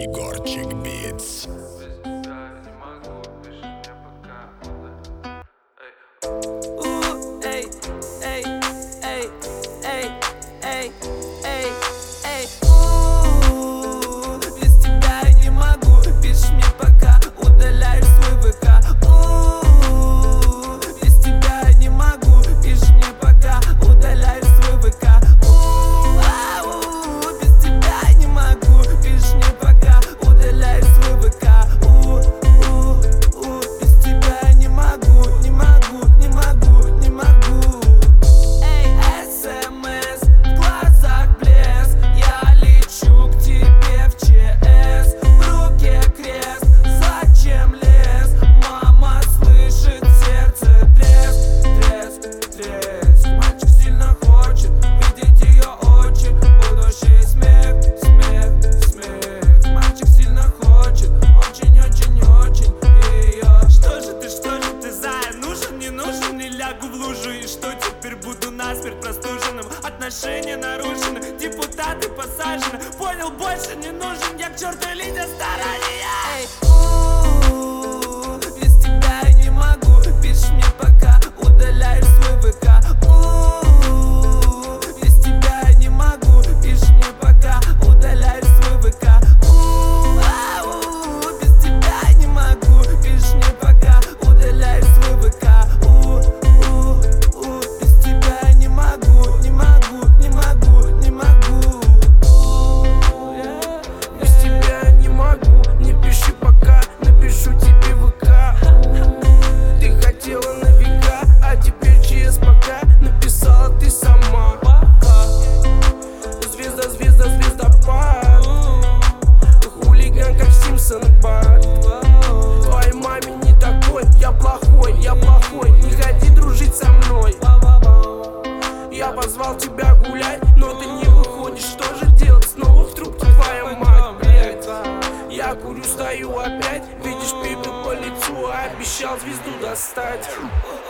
Егорчик Битс. Эй, эй, эй, эй, эй, эй, эй. Без тебя я не могу. Пишешь мне пока, удаляешь свой ВК. Без тебя я не могу. Пишешь мне пока, удаляешь свой ВК. Без тебя я не могу. Пишешь мне пока, удаляешь свой ВК. Без тебя я не могу, не могу, не могу, не могу. Эй, СМС, в глазах блеск. Я лечу к тебе в ЧС. В руке крест, зачем лез? Мама слышит сердце треск, треск, треск. Мальчик сильно хочет видеть ее очи. Будущий смех, смех, смех. Мальчик сильно хочет очень, очень, очень ее. Что же ты, зая? Нужен, не нужен, не лягу в лужу. И что теперь буду насмерть простуженным? Отношения нарушены, депутаты посажены. Понял, больше не нужен, я к черту лидер старания. Без тебя я не могу. Пишешь мне пока, удаляешь свой ВК. Без тебя я не могу. Пишешь мне пока, удаляешь свой ВК. Без тебя я не могу. Пишешь мне пока, удаляешь свой ВК. Без тебя я не могу, не могу, не могу, не могу. Без тебя я не могу, не пиши пока, напишу тебе ВК. Ты хотела на века, а теперь ЧС пока написала ты сама. Звезда, звезда, звездопад. Хулиган, как Симпсон бар. Твоей маме не такой, я плохой, не ходи дружить со мной. Я позвал тебя гулять, но ты не выходишь. Что же делать? Снова в трубке твоя мать, блядь. Я курю, стою опять. Видишь пепел по лицу, а обещал звезду достать.